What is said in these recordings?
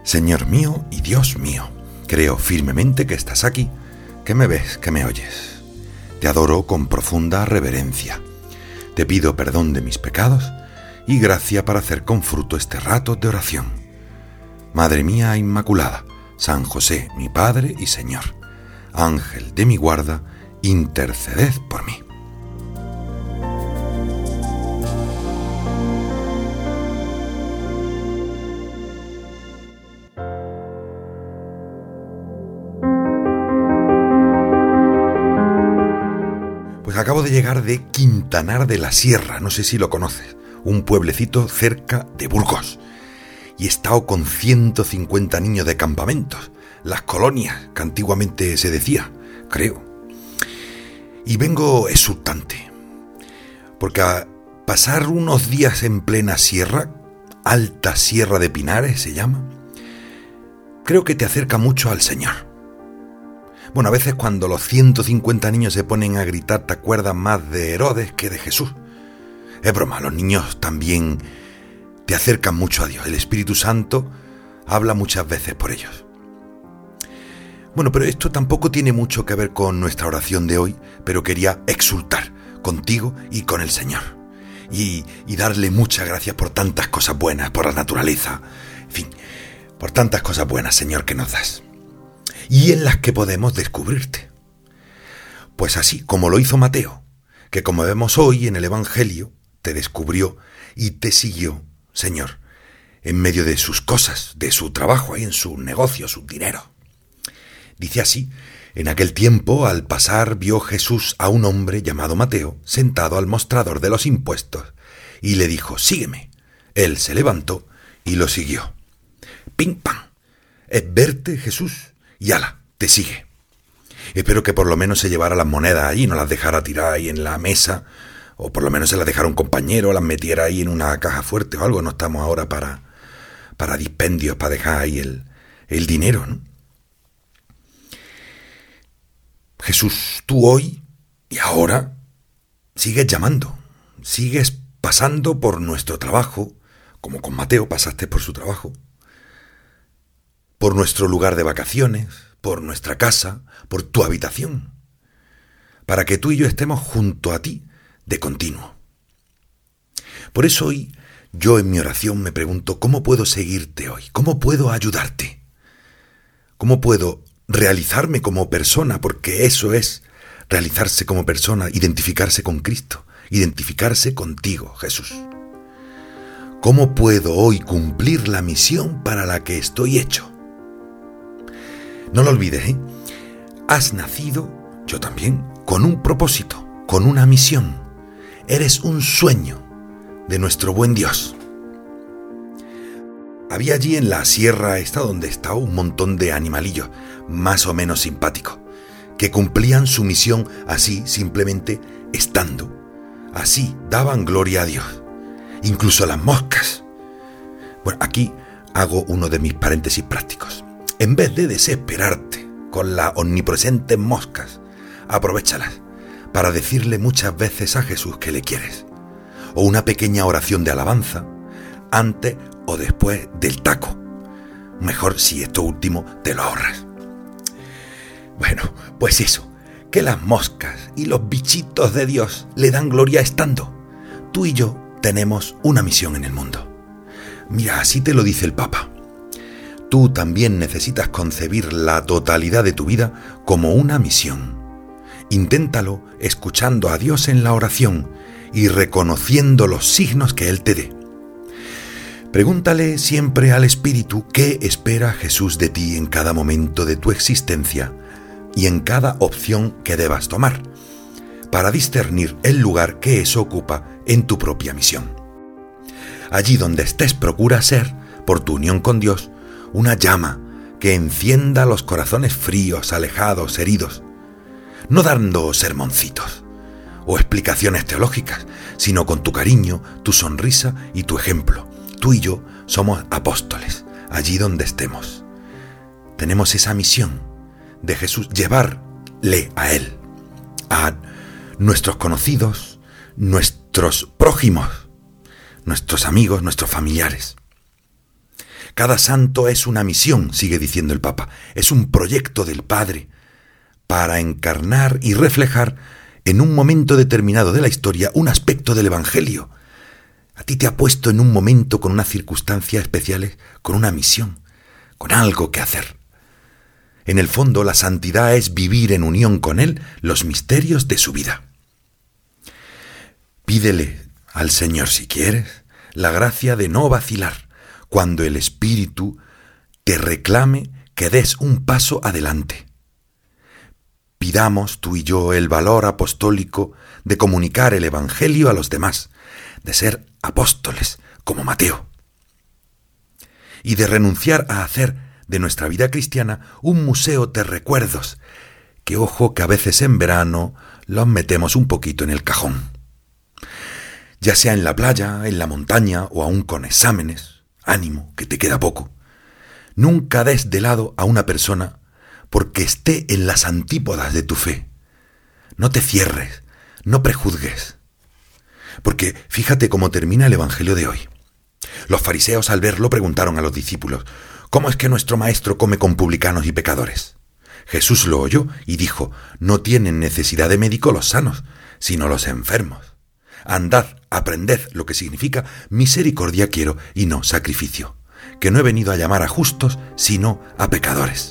Señor mío y Dios mío, creo firmemente que estás aquí, que me ves, que me oyes. Te adoro con profunda reverencia. Te pido perdón de mis pecados y gracia para hacer con fruto este rato de oración. Madre mía Inmaculada, San José, mi Padre y Señor, Ángel de mi guarda, interceded por mí. Pues acabo de llegar de Quintanar de la Sierra, no sé si lo conoces, un pueblecito cerca de Burgos. Y he estado con 150 niños de campamentos, las colonias, que antiguamente se decía, creo. Y vengo exultante, porque a pasar unos días en plena sierra, Alta Sierra de Pinares se llama, creo que te acerca mucho al Señor. Bueno, a veces cuando los 150 niños se ponen a gritar te acuerdas más de Herodes que de Jesús. Es broma, los niños también te acercan mucho a Dios. El Espíritu Santo habla muchas veces por ellos. Bueno, pero esto tampoco tiene mucho que ver con nuestra oración de hoy, pero quería exultar contigo y con el Señor. Y darle muchas gracias por tantas cosas buenas, por la naturaleza, en fin, por tantas cosas buenas, Señor, que nos das. Y en las que podemos descubrirte. Pues así como lo hizo Mateo, que como vemos hoy en el Evangelio, te descubrió y te siguió, Señor, en medio de sus cosas, de su trabajo, ahí en su negocio, su dinero. Dice así: en aquel tiempo, al pasar, vio Jesús a un hombre llamado Mateo, sentado al mostrador de los impuestos, y le dijo: sígueme. Él se levantó y lo siguió. ¡Pim, pam! Es verte, Jesús, y ala, te sigue. Espero que por lo menos se llevara las monedas allí, no las dejara tiradas ahí en la mesa, o por lo menos se las dejara un compañero, las metiera ahí en una caja fuerte o algo. No estamos ahora para dispendios, para dejar ahí el dinero, ¿no? Jesús, tú hoy y ahora sigues llamando, sigues pasando por nuestro trabajo, como con Mateo pasaste por su trabajo, por nuestro lugar de vacaciones, por nuestra casa, por tu habitación, para que tú y yo estemos junto a ti de continuo. Por eso hoy yo en mi oración me pregunto: ¿cómo puedo seguirte hoy? ¿Cómo puedo ayudarte? ¿Cómo puedo realizarme como persona? Porque eso es realizarse como persona, identificarse con Cristo, identificarse contigo, Jesús. ¿Cómo puedo hoy cumplir la misión para la que estoy hecho? No lo olvides, ¿eh? Has nacido, yo también, con un propósito, con una misión. Eres un sueño de nuestro buen Dios. Había allí en la sierra esta donde está un montón de animalillos, más o menos simpáticos, que cumplían su misión así, simplemente estando. Así daban gloria a Dios. Incluso las moscas. Bueno, aquí hago uno de mis paréntesis prácticos. En vez de desesperarte con las omnipresentes moscas, aprovéchalas para decirle muchas veces a Jesús que le quieres. O una pequeña oración de alabanza antes o después del taco. Mejor si esto último te lo ahorras. Bueno, pues eso, que las moscas y los bichitos de Dios le dan gloria estando. Tú y yo tenemos una misión en el mundo. Mira, así te lo dice el Papa. Tú también necesitas concebir la totalidad de tu vida como una misión. Inténtalo escuchando a Dios en la oración y reconociendo los signos que Él te dé. Pregúntale siempre al Espíritu qué espera Jesús de ti en cada momento de tu existencia y en cada opción que debas tomar, para discernir el lugar que eso ocupa en tu propia misión. Allí donde estés, procura ser, por tu unión con Dios, una llama que encienda los corazones fríos, alejados, heridos, no dando sermoncitos o explicaciones teológicas, sino con tu cariño, tu sonrisa y tu ejemplo. Tú y yo somos apóstoles, allí donde estemos. Tenemos esa misión de Jesús, llevarle a Él, a nuestros conocidos, nuestros prójimos, nuestros amigos, nuestros familiares. Cada santo es una misión, sigue diciendo el Papa, es un proyecto del Padre para encarnar y reflejar en un momento determinado de la historia un aspecto del Evangelio. A ti te ha puesto en un momento con unas circunstancias especiales, con una misión, con algo que hacer. En el fondo, la santidad es vivir en unión con Él los misterios de su vida. Pídele al Señor, si quieres, la gracia de no vacilar cuando el Espíritu te reclame que des un paso adelante. Pidamos tú y yo el valor apostólico de comunicar el Evangelio a los demás, de ser apóstoles como Mateo, y de renunciar a hacer de nuestra vida cristiana un museo de recuerdos, que ojo que a veces en verano los metemos un poquito en el cajón. Ya sea en la playa, en la montaña o aún con exámenes, ánimo, que te queda poco. Nunca des de lado a una persona porque esté en las antípodas de tu fe. No te cierres, no prejuzgues. Porque fíjate cómo termina el Evangelio de hoy. Los fariseos al verlo preguntaron a los discípulos: ¿cómo es que nuestro maestro come con publicanos y pecadores? Jesús lo oyó y dijo: no tienen necesidad de médico los sanos, sino los enfermos. Andad, aprended lo que significa misericordia quiero y no sacrificio, que no he venido a llamar a justos, sino a pecadores.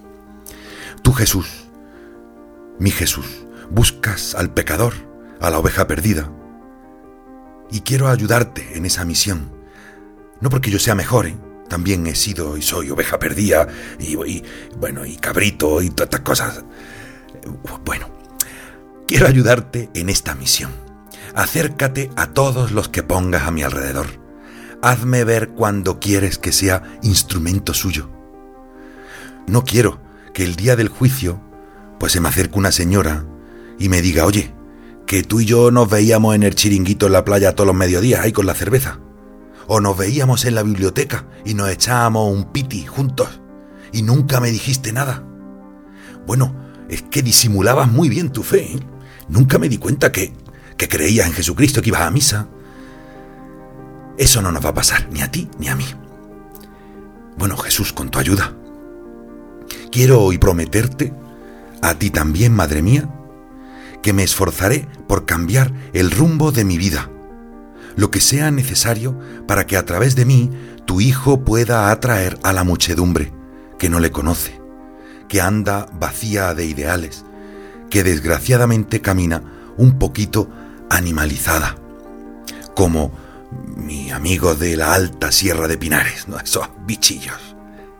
Tú, Jesús, mi Jesús, buscas al pecador, a la oveja perdida, y quiero ayudarte en esa misión. No porque yo sea mejor, también he sido y soy oveja perdida, y cabrito y todas estas cosas. Bueno, quiero ayudarte en esta misión. Acércate a todos los que pongas a mi alrededor. Hazme ver cuando quieres que sea instrumento suyo. No quiero que el día del juicio, pues se me acerque una señora y me diga: oye, que tú y yo nos veíamos en el chiringuito en la playa todos los mediodías ahí con la cerveza. O nos veíamos en la biblioteca y nos echábamos un piti juntos y nunca me dijiste nada. Bueno, es que disimulabas muy bien tu fe, ¿eh? Nunca me di cuenta que creías en Jesucristo, que ibas a misa. Eso no nos va a pasar, ni a ti ni a mí. Bueno, Jesús, con tu ayuda, quiero hoy prometerte, a ti también, madre mía, que me esforzaré por cambiar el rumbo de mi vida, lo que sea necesario para que a través de mí tu Hijo pueda atraer a la muchedumbre que no le conoce, que anda vacía de ideales, que desgraciadamente camina un poquito animalizada, como mi amigo de la alta Sierra de Pinares, ¿no? Esos bichillos.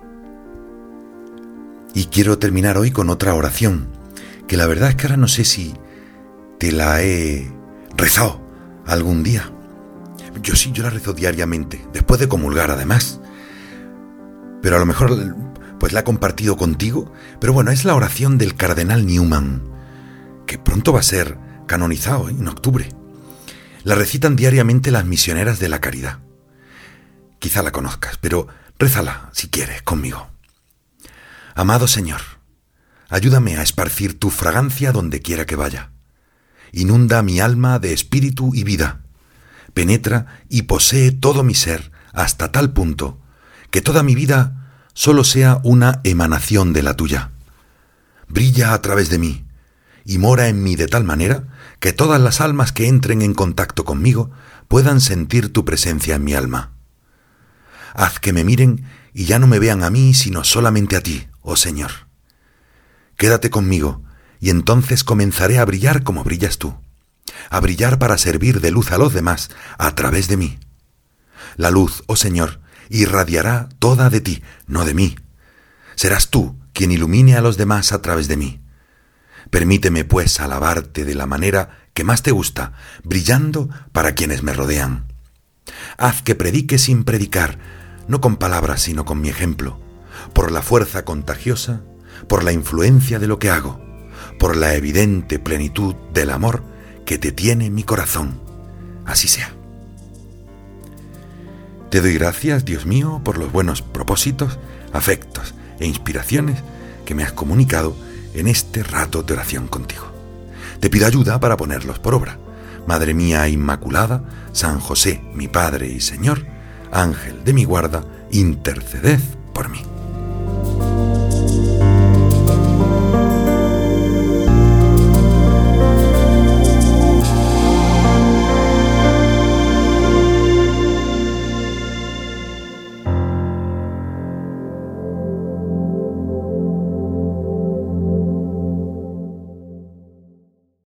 Y quiero terminar hoy con otra oración, que la verdad es que ahora no sé si te la he rezado algún día. Yo sí, yo la rezo diariamente, después de comulgar además. Pero a lo mejor pues la he compartido contigo. Pero bueno, es la oración del cardenal Newman, que pronto va a ser canonizado en octubre. La recitan diariamente las misioneras de la caridad. Quizá la conozcas, pero rézala si quieres conmigo. Amado Señor, ayúdame a esparcir tu fragancia donde quiera que vaya. Inunda mi alma de espíritu y vida. Penetra y posee todo mi ser hasta tal punto que toda mi vida solo sea una emanación de la tuya. Brilla a través de mí y mora en mí de tal manera que todas las almas que entren en contacto conmigo puedan sentir tu presencia en mi alma. Haz que me miren y ya no me vean a mí, sino solamente a ti, oh Señor. Quédate conmigo y entonces comenzaré a brillar como brillas tú, a brillar para servir de luz a los demás a través de mí. La luz, oh Señor, irradiará toda de ti, no de mí. Serás tú quien ilumine a los demás a través de mí. Permíteme, pues, alabarte de la manera que más te gusta, brillando para quienes me rodean. Haz que predique sin predicar, no con palabras, sino con mi ejemplo, por la fuerza contagiosa, por la influencia de lo que hago, por la evidente plenitud del amor que te tiene mi corazón. Así sea. Te doy gracias, Dios mío, por los buenos propósitos, afectos e inspiraciones que me has comunicado en este rato de oración contigo. Te pido ayuda para ponerlos por obra. Madre mía Inmaculada, San José, mi Padre y Señor, Ángel de mi guarda, interceded por mí.